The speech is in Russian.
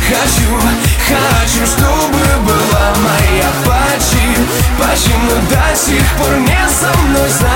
Хочу, чтобы была моя Почему до сих пор не со мной?